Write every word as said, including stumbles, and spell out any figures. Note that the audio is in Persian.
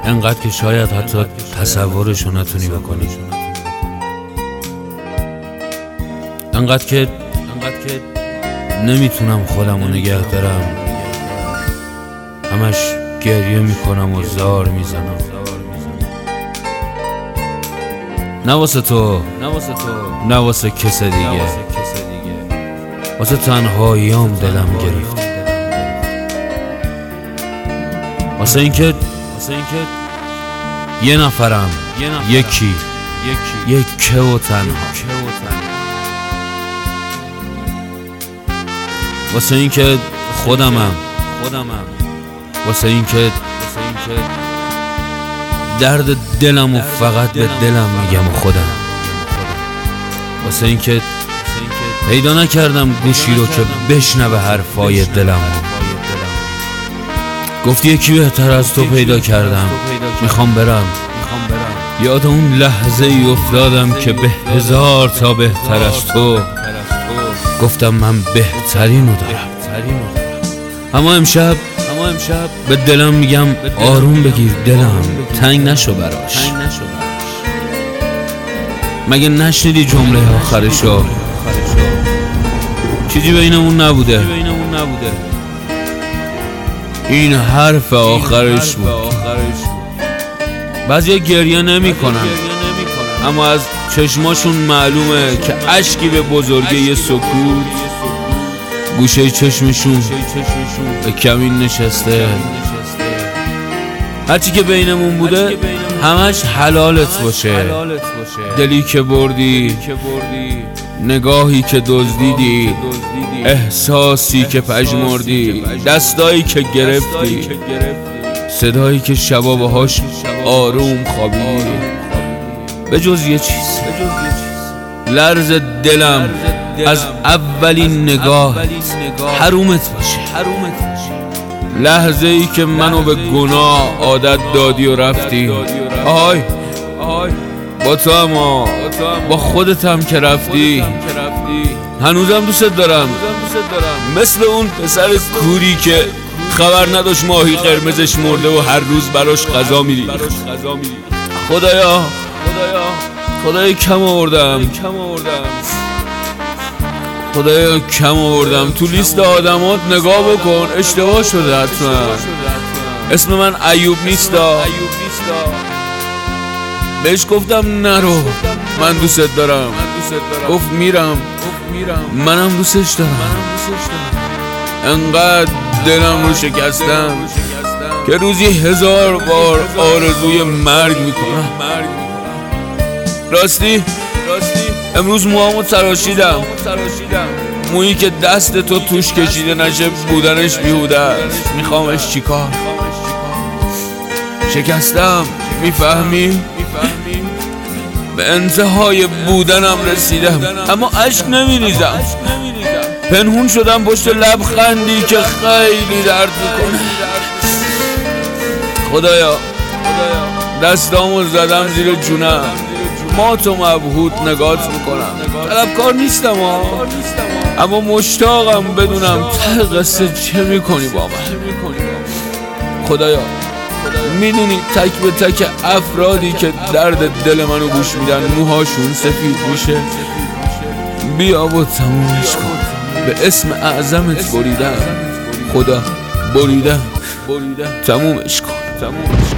انقدر که شاید حتی تصورشو نتونی بکنی، انقدر که انقدر که نمیتونم خودمو نگه دارم، همش گریه میکنم و زار میزنم. نه واسه تو، نه واسه کس دیگه، واسه تنهاییام دلم گرفت، واسه اینکه یه نفرم، یکی یکی و تنها، واسه اینکه خودمم، واسه اینکه درد دلم و فقط به دلم میگم و خودم، واسه اینکه پیدا نکردم گوشی رو که بشنوه حرفای دلم. گفتی یکی بهتر از تو پیدا کردم، میخوام برم. یاد اون لحظه ای افتادم که به هزار تا بهتر از تو گفتم من بهترینو دارم. اما امشب به دلم میگم آروم بگیر دلم، تنگ نشو براش. مگه نشنیدی جمله آخرشو؟ چیزی بینمون نبوده، این حرف آخرش بود. بعضیا گریه نمی کنن، اما از چشماشون معلومه که اشکی به بزرگی یه سکوت گوشه چشمشون به کمین نشسته. هرچی که بینمون بوده همش حلالت باشه. دلی که بردی، نگاهی که دزدیدی، احساسی که پژمردی، دستایی که گرفتی، صدایی که شبا باهاش آروم خوابیدی. به جز یه چیز، لرز دلم از اولین نگاه حرومت باشه. لحظه ای که منو به گناه عادت دادی و رفتی. آهای با تو، اما با خودت هم که رفتی. هنوزم دوست دارم، مثل اون پسر کوری که خبر نداشت ماهی قرمزش مرده و هر روز براش غذا می‌ریخت. خدایا خدایا کم آوردم، خدایا کم آوردم. تو لیست آدمات نگاه بکن، اشتباه شده حتما. اسم من ایوب نیستا. بهش گفتم نرو، من دوست دارم. گفت میرم، منم دوستش دارم. انقدر دلم رو شکستم که روزی هزار بار آرزوی مرگ میکنم. راستی امروز موامو تراشیدم، مویی که دست تو توش کشیده نشه بودنش بیهوده است. میخوامش چیکار؟ شکستم، میفهمی؟ به انتهای بودنم رسیدم، اما اشک نمیریزم. پنهون شدم پشت لبخندی که خیلی درد میکنه. خدایا دستامو زدم زیر جونم، مات و مبهوت نگات میکنم. طلبکار نیستم ها، اما مشتاقم بدونم ته قصه چه میکنی با من. خدایا میدونی تک به تک افرادی که درد دل منو گوش میدن موهاشون سفید میشه. بیا و تمومش کن، به اسم اعظمت بریدم. خدا بریدم، تمومش کن.